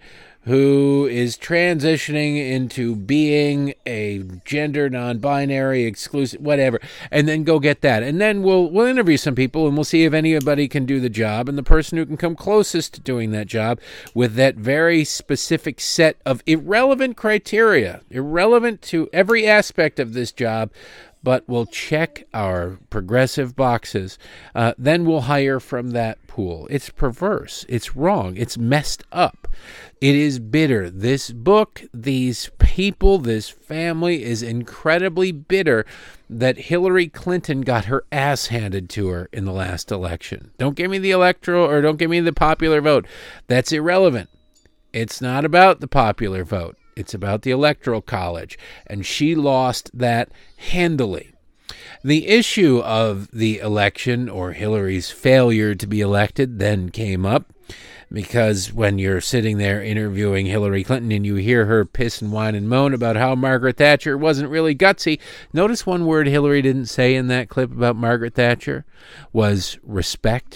who is transitioning into being a gender non-binary, exclusive, whatever, and then go get that. And then we'll interview some people, and we'll see if anybody can do the job. And the person who can come closest to doing that job with that very specific set of irrelevant criteria, irrelevant to every aspect of this job, but we'll check our progressive boxes, then we'll hire from that pool. It's perverse. It's wrong. It's messed up. It is bitter. This book, these people, this family is incredibly bitter that Hillary Clinton got her ass handed to her in the last election. Don't give me the electoral, or don't give me the popular vote. That's irrelevant. It's not about the popular vote. It's about the Electoral College, and she lost that handily. The issue of the election, or Hillary's failure to be elected, then came up, because when you're sitting there interviewing Hillary Clinton and you hear her piss and whine and moan about how Margaret Thatcher wasn't really gutsy, notice one word Hillary didn't say in that clip about Margaret Thatcher was respect.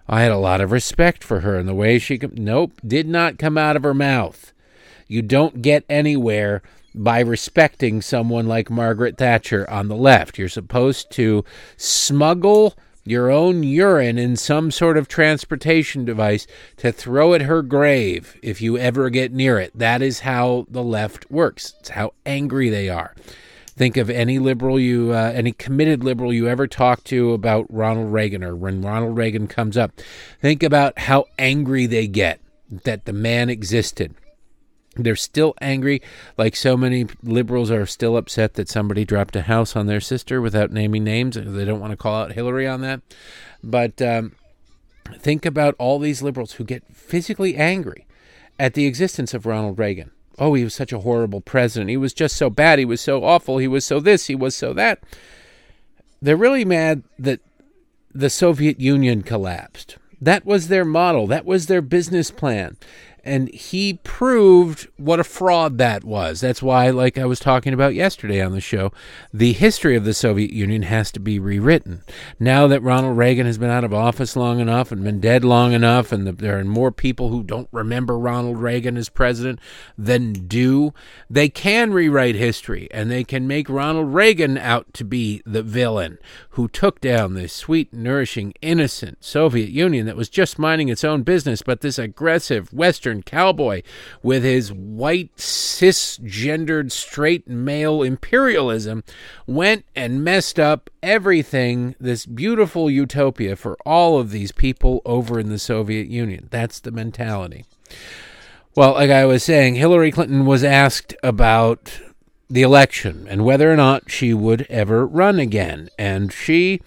I had a lot of respect for her and the way she did not come out of her mouth. You don't get anywhere by respecting someone like Margaret Thatcher on the left. You're supposed to smuggle your own urine in some sort of transportation device to throw at her grave if you ever get near it. That is how the left works. It's how angry they are. Think of any liberal any committed liberal you ever talk to about Ronald Reagan, or when Ronald Reagan comes up. Think about how angry they get that the man existed. They're still angry, like so many liberals are still upset that somebody dropped a house on their sister without naming names. They don't want to call out Hillary on that. But think about all these liberals who get physically angry at the existence of Ronald Reagan. Oh, he was such a horrible president. He was just so bad. He was so awful. He was so this. He was so that. They're really mad that the Soviet Union collapsed. That was their model. That was their business plan. And he proved what a fraud that was. That's why, like I was talking about yesterday on the show, the history of the Soviet Union has to be rewritten. Now that Ronald Reagan has been out of office long enough and been dead long enough, and there are more people who don't remember Ronald Reagan as president than do, they can rewrite history, and they can make Ronald Reagan out to be the villain who took down this sweet, nourishing, innocent Soviet Union that was just minding its own business, but this aggressive Western cowboy with his white, cisgendered, straight male imperialism went and messed up everything, this beautiful utopia for all of these people over in the Soviet Union. That's the mentality. Well, like I was saying, Hillary Clinton was asked about the election and whether or not she would ever run again. And she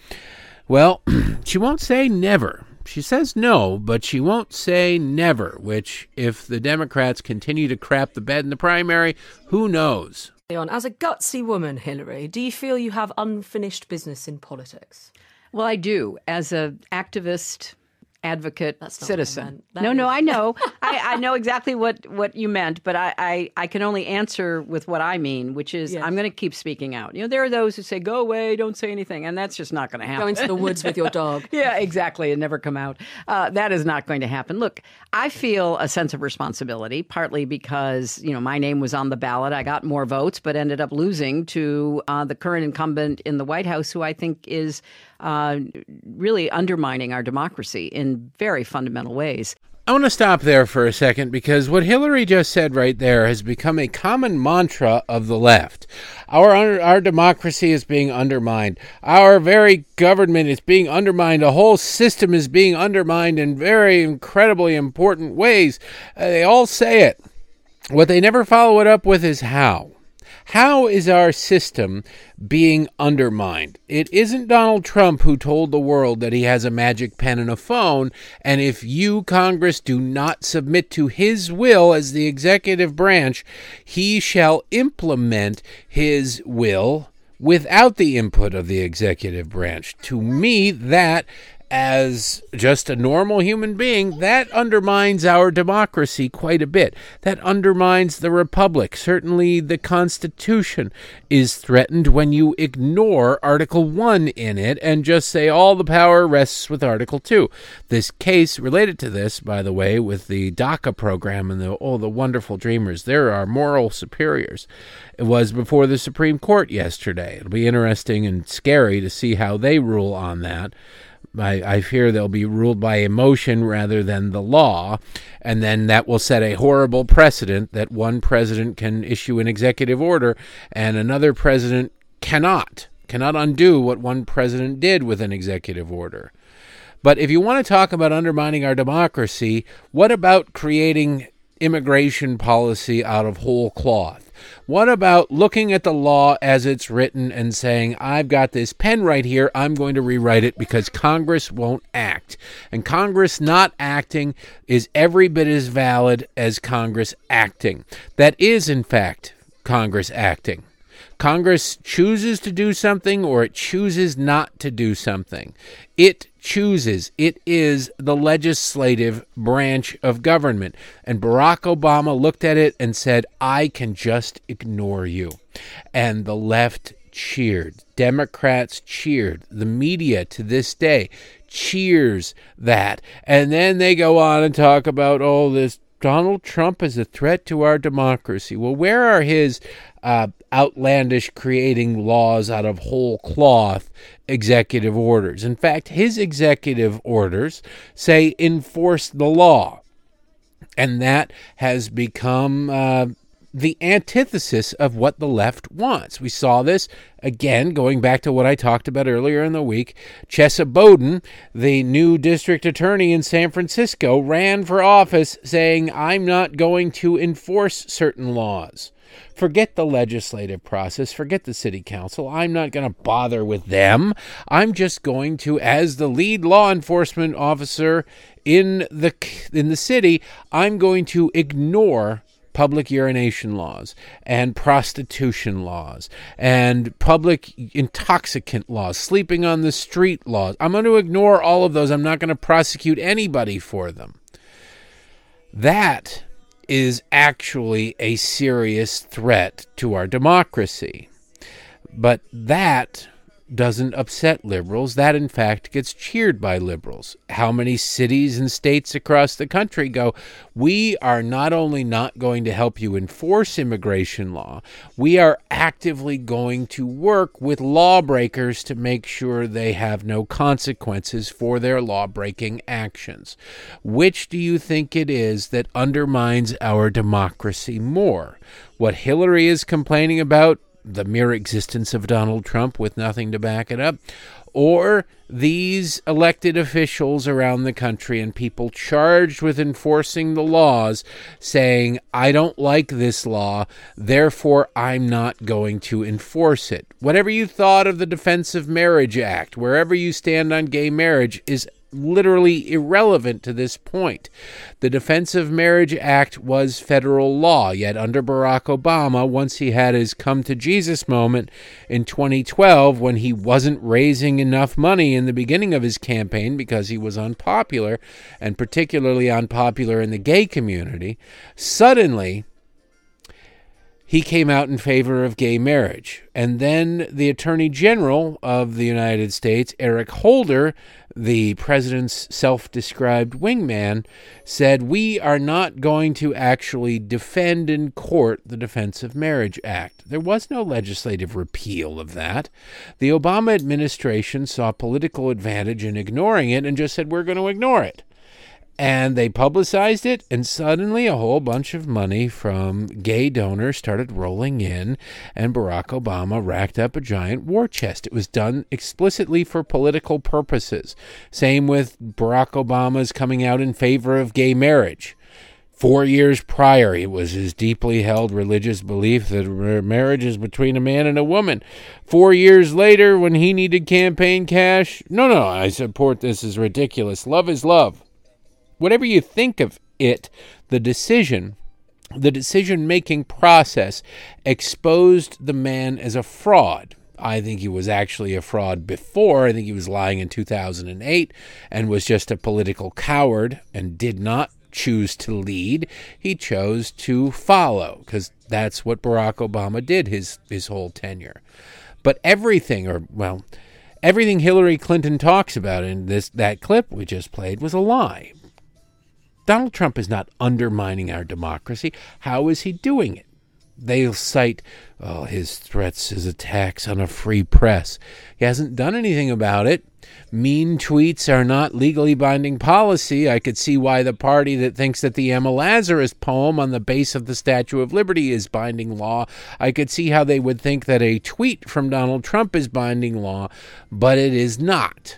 won't say never. She says no, but she won't say never, which, if the Democrats continue to crap the bed in the primary, who knows? As a gutsy woman, Hillary, do you feel you have unfinished business in politics? Well, I do. As an activist, advocate, That's not citizen. what I meant. No, I know. I know exactly what you meant, but I can only answer with what I mean, which is Yes. I'm going to keep speaking out. There are those who say, go away, don't say anything, and that's just not going to happen. Go into the woods with your dog. Yeah, exactly, and never come out. That is not going to happen. Look, I feel a sense of responsibility, partly because, my name was on the ballot. I got more votes, but ended up losing to the current incumbent in the White House, who I think is really undermining our democracy in very fundamental ways. I want to stop there for a second, because what Hillary just said right there has become a common mantra of the left. Our democracy is being undermined. Our very government is being undermined. The whole system is being undermined in very incredibly important ways. They all say it. What they never follow it up with is how. How is our system being undermined? It isn't Donald Trump who told the world that he has a magic pen and a phone, and if you, Congress, do not submit to his will as the executive branch, he shall implement his will without the input of the executive branch. To me, that, as just a normal human being, that undermines our democracy quite a bit. That undermines the republic. Certainly the Constitution is threatened when you ignore Article 1 in it and just say all the power rests with Article 2. This case related to this, by the way, with the DACA program and the wonderful dreamers, there are moral superiors. It was before the Supreme Court yesterday. It'll be interesting and scary to see how they rule on that. I fear they'll be ruled by emotion rather than the law, and then that will set a horrible precedent that one president can issue an executive order and another president cannot undo what one president did with an executive order. But if you want to talk about undermining our democracy, what about creating immigration policy out of whole cloth? What about looking at the law as it's written and saying, I've got this pen right here, I'm going to rewrite it because Congress won't act. And Congress not acting is every bit as valid as Congress acting. That is, in fact, Congress acting. Congress chooses to do something or it chooses not to do something. It chooses. It is the legislative branch of government. And Barack Obama looked at it and said, I can just ignore you. And the left cheered. Democrats cheered. The media to this day cheers that. And then they go on and talk about, this Donald Trump is a threat to our democracy. Well, where are his outlandish creating laws out of whole cloth executive orders? In fact, his executive orders say enforce the law. And that has become the antithesis of what the left wants. We saw this, again, going back to what I talked about earlier in the week. Chesa Boudin, the new district attorney in San Francisco, ran for office saying, I'm not going to enforce certain laws. Forget the legislative process. Forget the city council. I'm not going to bother with them. I'm just going to, as the lead law enforcement officer in the city, I'm going to ignore public urination laws and prostitution laws and public intoxicant laws, sleeping on the street laws. I'm going to ignore all of those. I'm not going to prosecute anybody for them. That is actually a serious threat to our democracy. But that doesn't upset liberals. That, in fact, gets cheered by liberals. How many cities and states across the country go, we are not only not going to help you enforce immigration law, we are actively going to work with lawbreakers to make sure they have no consequences for their law-breaking actions. Which do you think it is that undermines our democracy more? What Hillary is complaining about, the mere existence of Donald Trump with nothing to back it up, or these elected officials around the country and people charged with enforcing the laws saying, I don't like this law, therefore I'm not going to enforce it. Whatever you thought of the Defense of Marriage Act, wherever you stand on gay marriage, is literally irrelevant to this point. The Defense of Marriage Act was federal law, yet under Barack Obama, once he had his come to Jesus moment in 2012, when he wasn't raising enough money in the beginning of his campaign because he was unpopular, and particularly unpopular in the gay community, suddenly he came out in favor of gay marriage. And then the Attorney General of the United States, Eric Holder, the president's self-described wingman, said, we are not going to actually defend in court the Defense of Marriage Act. There was no legislative repeal of that. The Obama administration saw political advantage in ignoring it and just said, we're going to ignore it. And they publicized it, and suddenly a whole bunch of money from gay donors started rolling in, and Barack Obama racked up a giant war chest. It was done explicitly for political purposes. Same with Barack Obama's coming out in favor of gay marriage. 4 years prior, it was his deeply held religious belief that marriage is between a man and a woman. 4 years later, when he needed campaign cash, no, I support this, is ridiculous. Love is love. Whatever you think of it, the decision-making process exposed the man as a fraud. I think he was actually a fraud before. I think he was lying in 2008 and was just a political coward and did not choose to lead. He chose to follow, because that's what Barack Obama did his whole tenure. But everything Hillary Clinton talks about in that clip we just played was a lie. Donald Trump is not undermining our democracy. How is he doing it? They'll cite, his threats, his attacks on a free press. He hasn't done anything about it. Mean tweets are not legally binding policy. I could see why the party that thinks that the Emma Lazarus poem on the base of the Statue of Liberty is binding law. I could see how they would think that a tweet from Donald Trump is binding law, but it is not.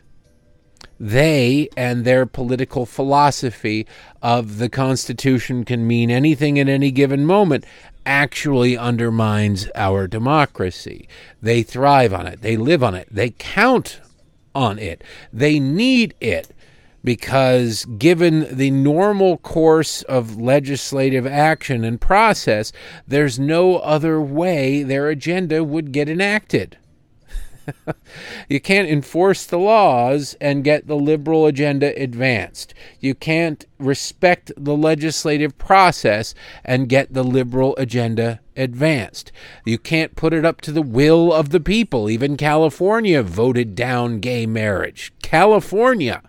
They and their political philosophy of the Constitution can mean anything at any given moment actually undermines our democracy. They thrive on it. They live on it. They count on it. They need it because given the normal course of legislative action and process, there's no other way their agenda would get enacted. You can't enforce the laws and get the liberal agenda advanced. You can't respect the legislative process and get the liberal agenda advanced. You can't put it up to the will of the people. Even California voted down gay marriage. California.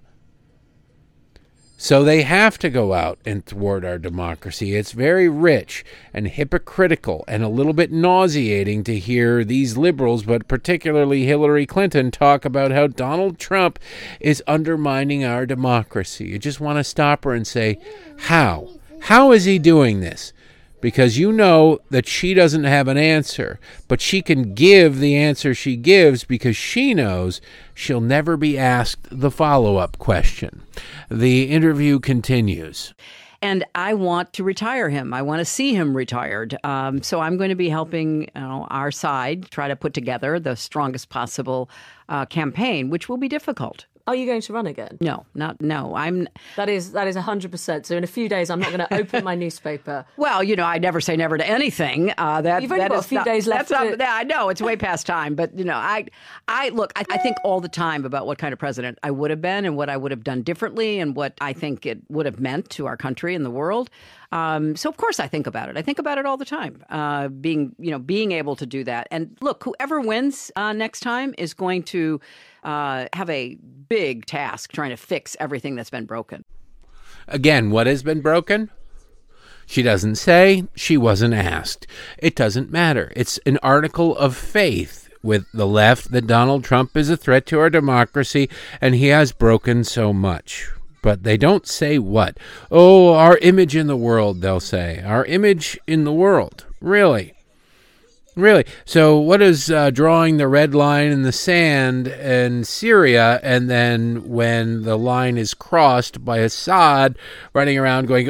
So they have to go out and thwart our democracy. It's very rich and hypocritical and a little bit nauseating to hear these liberals, but particularly Hillary Clinton, talk about how Donald Trump is undermining our democracy. You just want to stop her and say, how? How is he doing this? Because you know that she doesn't have an answer, but she can give the answer she gives because she knows she'll never be asked the follow-up question. The interview continues. And I want to retire him. I want to see him retired. So I'm going to be helping our side try to put together the strongest possible campaign, which will be difficult. Are you going to run again? No. That is 100%. So in a few days, I'm not going to open my newspaper. Well, I never say never to anything. You've only got a few days left. I know it's way past time, but I think all the time about what kind of president I would have been and what I would have done differently and what I think it would have meant to our country and the world. So of course I think about it. I think about it all the time. Being able to do that. And look, whoever wins next time is going to have a big task trying to fix everything that's been broken. Again, what has been broken? She doesn't say. She wasn't asked. It doesn't matter. It's an article of faith with the left that Donald Trump is a threat to our democracy and he has broken so much. But they don't say what. Oh, our image in the world, they'll say. Our image in the world. Really? Really? So what is drawing the red line in the sand in Syria, and then when the line is crossed by Assad running around going,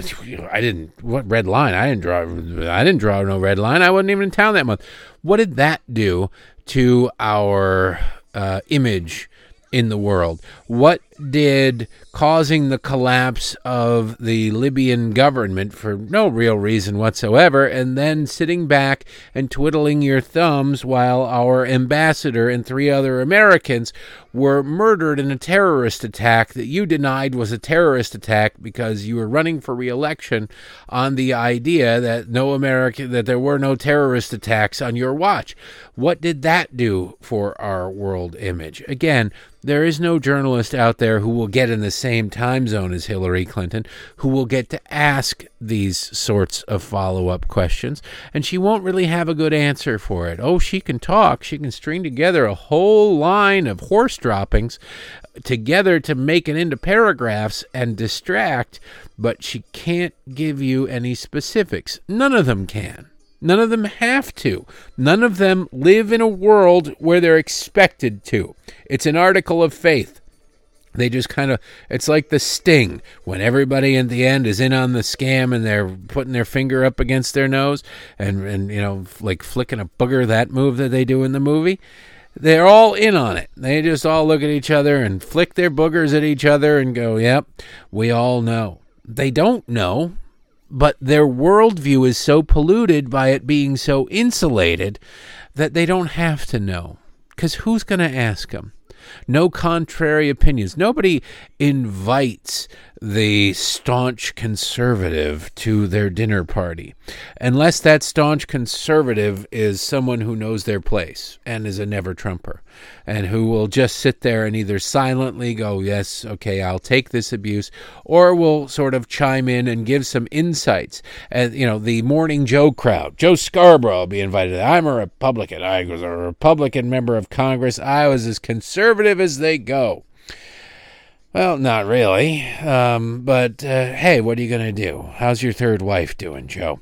what red line? I didn't draw no red line. I wasn't even in town that month. What did that do to our image in the world? What did causing the collapse of the Libyan government for no real reason whatsoever, and then sitting back and twiddling your thumbs while our ambassador and 3 other Americans were murdered in a terrorist attack that you denied was a terrorist attack because you were running for re-election on the idea that that there were no terrorist attacks on your watch? What did that do for our world image? Again, there is no journalist out there who will get in the same time zone as Hillary Clinton, who will get to ask these sorts of follow-up questions, and she won't really have a good answer for it. Oh, she can talk. She can string together a whole line of horse droppings together to make it into paragraphs and distract, but she can't give you any specifics. None of them can. None of them have to. None of them live in a world where they're expected to. It's an article of faith. They just it's like the Sting, when everybody at the end is in on the scam and they're putting their finger up against their nose and like flicking a booger, that move that they do in the movie. They're all in on it. They just all look at each other and flick their boogers at each other and go, yep, we all know. They don't know, but their worldview is so polluted by it being so insulated that they don't have to know. Because who's going to ask them? No contrary opinions. Nobody invites the staunch conservative to their dinner party, unless that staunch conservative is someone who knows their place and is a never-Trumper, and who will just sit there and either silently go, yes, okay, I'll take this abuse, or will sort of chime in and give some insights. And, the Morning Joe crowd, Joe Scarborough will be invited. I'm a Republican. I was a Republican member of Congress. I was as conservative as they go. Well, not really. But hey, what are you going to do? How's your third wife doing, Joe?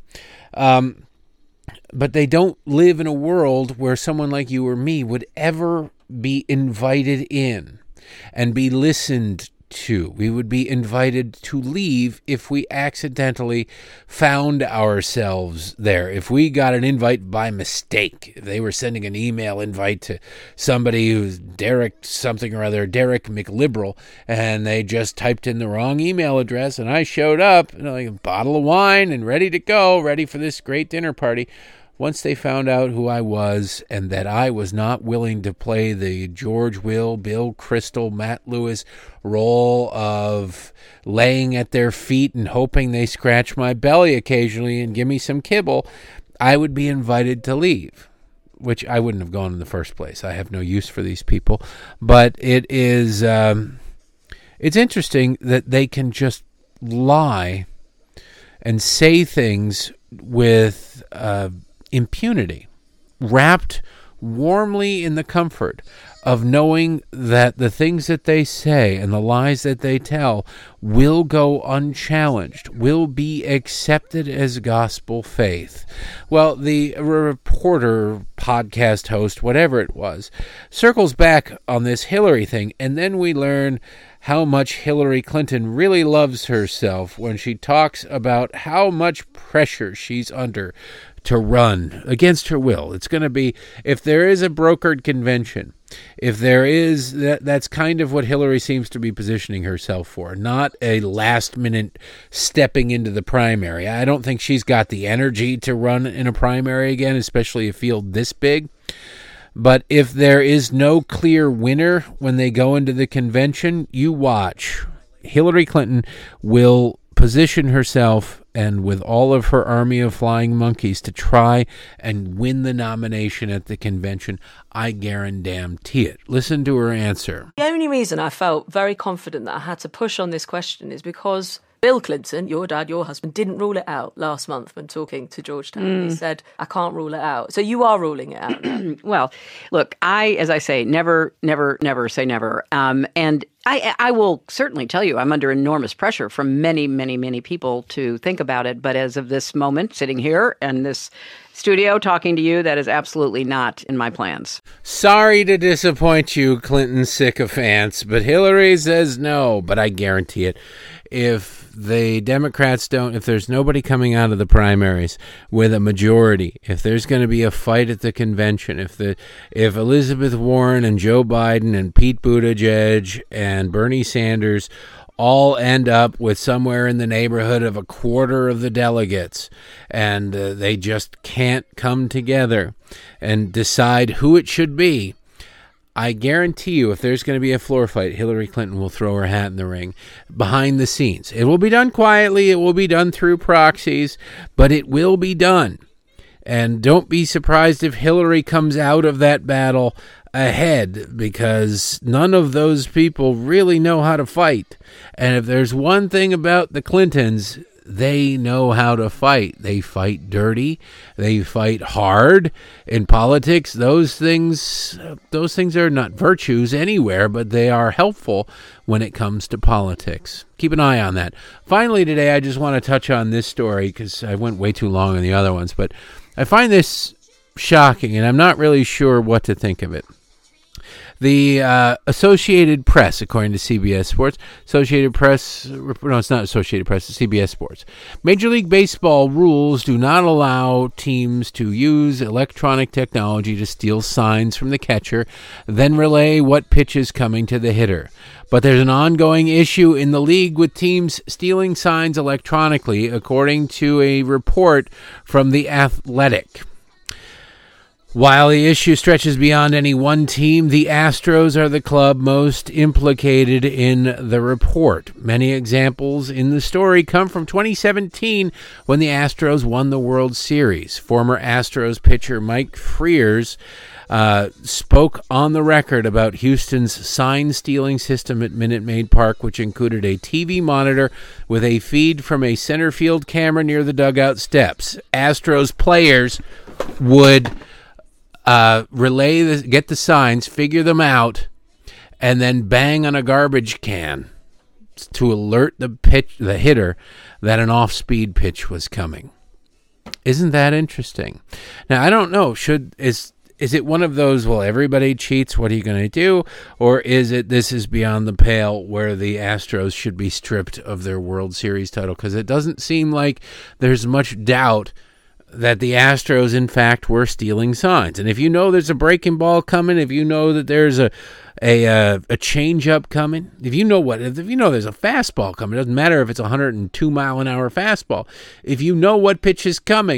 But they don't live in a world where someone like you or me would ever be invited in and be listened to. We would be invited to leave if we accidentally found ourselves there. If we got an invite by mistake, if they were sending an email invite to somebody who's Derek something or other, Derek McLiberal, and they just typed in the wrong email address, and I showed up, like a bottle of wine and ready to go, ready for this great dinner party. once they found out who I was and that I was not willing to play the George Will, Bill Crystal, Matt Lewis role of laying at their feet and hoping they scratch my belly occasionally and give me some kibble, I would be invited to leave, which I wouldn't have gone in the first place. I have no use for these people. But it is, it's interesting that they can just lie and say things with impunity, wrapped warmly in the comfort of knowing that the things that they say and the lies that they tell will go unchallenged, will be accepted as gospel faith. Well, the reporter, podcast host, whatever it was, circles back on this Hillary thing, and then we learn how much Hillary Clinton really loves herself when she talks about how much pressure she's under to run against her will. It's going to be, if there is a brokered convention, if there is, that's kind of what Hillary seems to be positioning herself for, not a last-minute stepping into the primary. I don't think she's got the energy to run in a primary again, especially a field this big. But if there is no clear winner when they go into the convention, you watch. Hillary Clinton will position herself and with all of her army of flying monkeys to try and win the nomination at the convention. I guarantee it. Listen to her answer. The only reason I felt very confident that I had to push on this question is because Bill Clinton, your dad, your husband, didn't rule it out last month when talking to Georgetown. He said, I can't rule it out. So you are ruling it out now. Well, look, as I say, never say never. And I will certainly tell you I'm under enormous pressure from many, many, many people to think about it. But as of this moment, sitting here in this studio talking to you, that is absolutely not in my plans. Sorry to disappoint you, Clinton sycophants, but Hillary says no. But I guarantee it. If the Democrats if there's nobody coming out of the primaries with a majority, if there's going to be a fight at the convention, if Elizabeth Warren and Joe Biden and Pete Buttigieg and Bernie Sanders all end up with somewhere in the neighborhood of a quarter of the delegates, and they just can't come together and decide who it should be, I guarantee you, if there's going to be a floor fight, Hillary Clinton will throw her hat in the ring behind the scenes. It will be done quietly. It will be done through proxies, but it will be done. And don't be surprised if Hillary comes out of that battle ahead, because none of those people really know how to fight. And if there's one thing about the Clintons, they know how to fight. They fight dirty. They fight hard. In politics, those things are not virtues anywhere, but they are helpful when it comes to politics. Keep an eye on that. Finally, today, I just want to touch on this story because I went way too long on the other ones, but I find this shocking, and I'm not really sure what to think of it. The Associated Press, according to CBS Sports, it's not Associated Press, it's CBS Sports. Major League Baseball rules do not allow teams to use electronic technology to steal signs from the catcher, then relay what pitch is coming to the hitter. But there's an ongoing issue in the league with teams stealing signs electronically, according to a report from The Athletic. While the issue stretches beyond any one team, the Astros are the club most implicated in the report. Many examples in the story come from 2017 when the Astros won the World Series. Former Astros pitcher Mike Frears spoke on the record about Houston's sign-stealing system at Minute Maid Park, which included a TV monitor with a feed from a center field camera near the dugout steps. Astros players would get the signs, figure them out, and then bang on a garbage can to alert the hitter that an off-speed pitch was coming. Isn't that interesting? Now, I don't know. Is it one of those, well, everybody cheats, what are you going to do? Or is it this is beyond the pale where the Astros should be stripped of their World Series title? Because it doesn't seem like there's much doubt that the Astros, in fact, were stealing signs. And if you know there's a breaking ball coming, if you know that there's a change-up coming, if you know there's a fastball coming, it doesn't matter if it's a 102-mile-an-hour fastball. If you know what pitch is coming,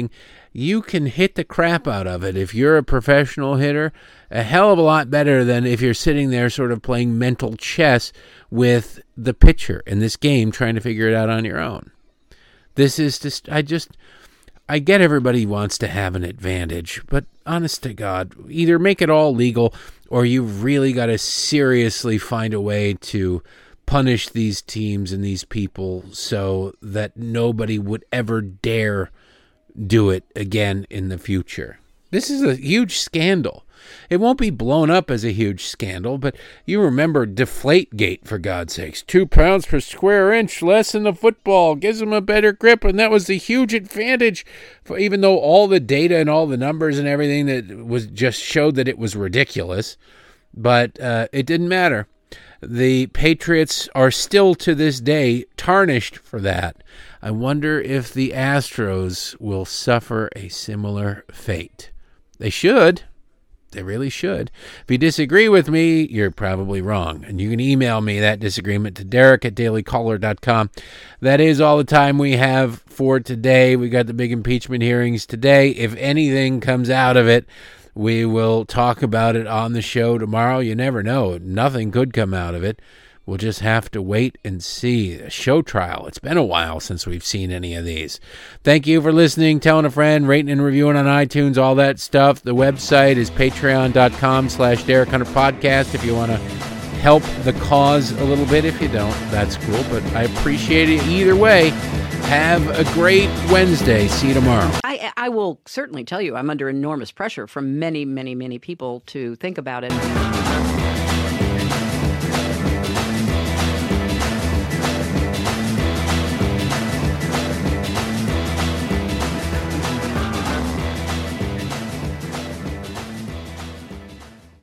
you can hit the crap out of it if you're a professional hitter, a hell of a lot better than if you're sitting there sort of playing mental chess with the pitcher in this game, trying to figure it out on your own. This is just, I get everybody wants to have an advantage, but honest to God, either make it all legal or you've really got to seriously find a way to punish these teams and these people so that nobody would ever dare do it again in the future. This is a huge scandal. It won't be blown up as a huge scandal, but you remember Deflategate, for God's sakes. 2 pounds per square inch less in the football gives them a better grip, and that was the huge advantage, for even though all the data and all the numbers and everything that was just showed that it was ridiculous. But it didn't matter. The Patriots are still to this day tarnished for that. I wonder if the Astros will suffer a similar fate. They should. They really should. If you disagree with me, you're probably wrong. And you can email me that disagreement to Derek@dailycaller.com. That is all the time we have for today. We got the big impeachment hearings today. If anything comes out of it, we will talk about it on the show tomorrow. You never know. Nothing could come out of it. We'll just have to wait and see. A show trial. It's been a while since we've seen any of these. Thank you for listening, telling a friend, rating and reviewing on iTunes, all that stuff. The website is patreon.com/Derek Hunter Podcast if you want to help the cause a little bit. If you don't, that's cool. But I appreciate it either way. Have a great Wednesday. See you tomorrow. I will certainly tell you I'm under enormous pressure from many, many, many people to think about it.